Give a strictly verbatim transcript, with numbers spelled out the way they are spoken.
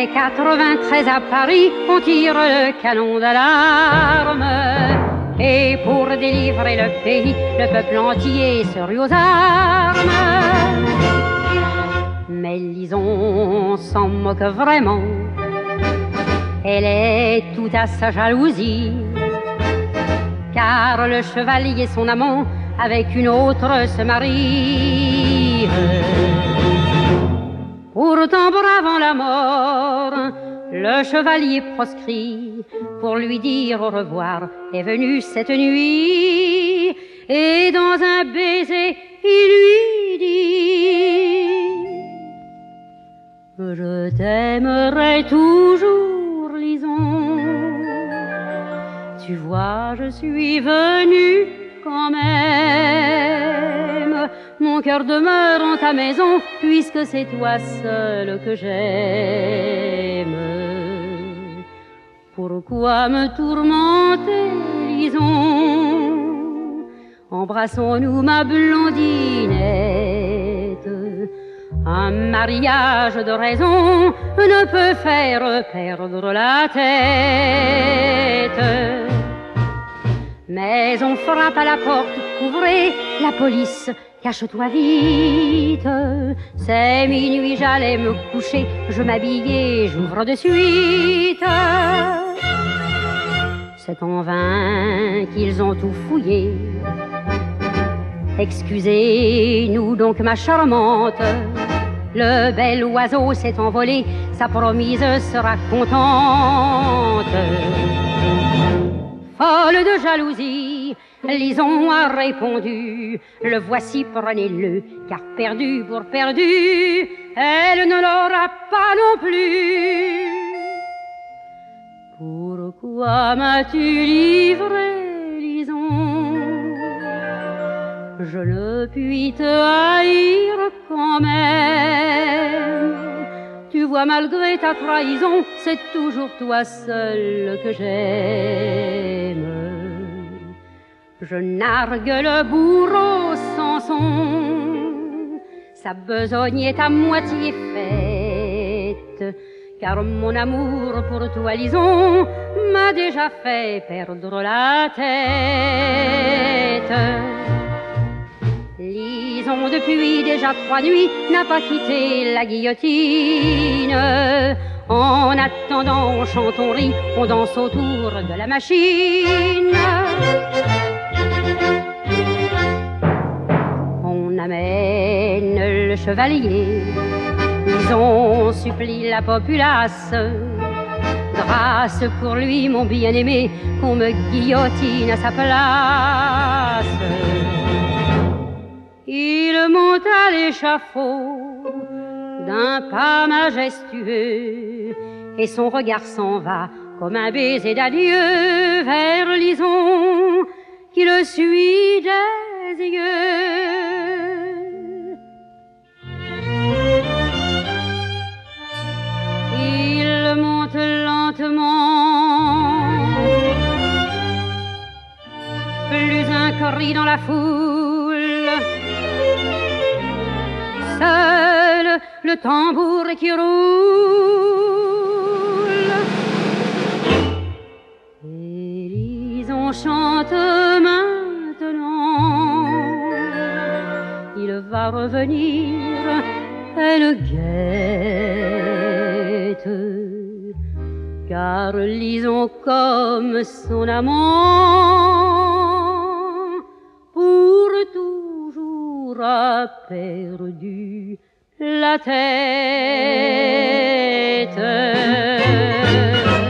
mai quatre-vingt-treize à Paris, on tire le canon d'alarme. Et pour délivrer le pays, le peuple entier se rue aux armes. Mais Lison s'en moque vraiment. Elle est toute à sa jalousie, car le chevalier, son amant, avec une autre se marie. Pourtant, bravant la mort, le chevalier proscrit, pour lui dire au revoir, est venu cette nuit, et dans un baiser, il lui dit: je t'aimerai toujours, Lison. Tu vois, je suis venue quand même. Mon cœur demeure en ta maison, puisque c'est toi seule que j'aime. Pourquoi me tourmenter, Lison? Embrassons-nous, ma blondinette. Un mariage de raison ne peut faire perdre la tête. Mais on frappe à la porte, ouvrez, la police, cache-toi vite. C'est minuit, j'allais me coucher, je m'habillais, j'ouvre de suite. C'est en vain qu'ils ont tout fouillé. Excusez-nous donc, ma charmante, le bel oiseau s'est envolé, sa promise sera contente. Folle de jalousie, Lison a répondu: le voici, prenez-le, car perdu pour perdu, elle ne l'aura pas non plus. Pourquoi m'as-tu livré, Lison? Je ne puis te haïr quand même. Tu vois, malgré ta trahison, c'est toujours toi seul que j'aime. Je nargue le bourreau Samson, sa besogne est à moitié faite, car mon amour pour toi, Lison, m'a déjà fait perdre la tête. Lison, depuis déjà trois nuits, n'a pas quitté la guillotine. En attendant, on chante, on rit, on danse autour de la machine. On amène le chevalier, Lison supplie la populace. Grâce pour lui, mon bien-aimé, qu'on me guillotine à sa place. Il monte à l'échafaud d'un pas majestueux, et son regard s'en va comme un baiser d'adieu vers Lison qui le suit des yeux. Il monte lentement, plus un cri dans la foule, seul le tambour qui roule. Et Lison chante maintenant, il va revenir, elle guette, car Lison comme son amant pour toujours a perdu la tête.